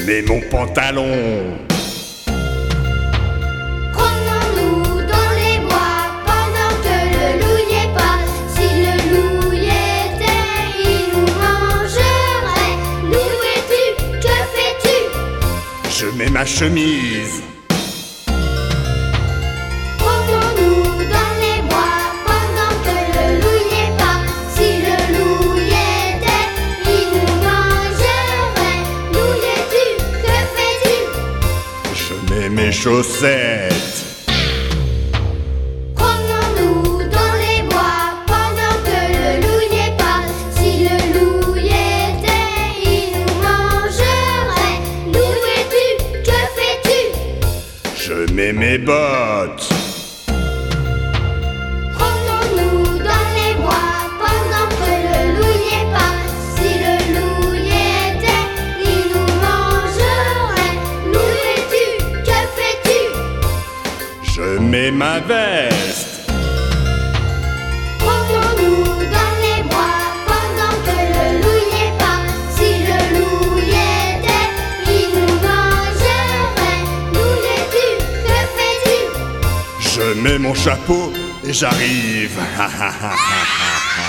mets mon pantalon. Promenons-nous dans les bois pendant que le loup y est pas. Si le loup y était, il nous mangerait. Loup es-tu? Que fais-tu? Je mets ma chemise. Promenons-nous dans les bois pendant que le loup y est pas. Si le loup y était, il nous mangerait. Loup es-tu? Que fais-tu? Je mets mes chaussettes. Promenons-nous dans les bois pendant que le loup y est pas. Si le loup y était, il nous mangerait. Loup es-tu? Que fais-tu? Je mets mes bottes. Promenons-nous dans les bois pendant que le loup y est pas. Si le loup y était, il nous mangerait. Loup es-tu? Que fais-tu? Je mets ma veste. Promenons-nous dans les bois pendant que le loup y est pas. Si le loup y était, il nous mangerait. Loup es-tu? Que fais-tu? Je mets mon chapeau et j'arrive.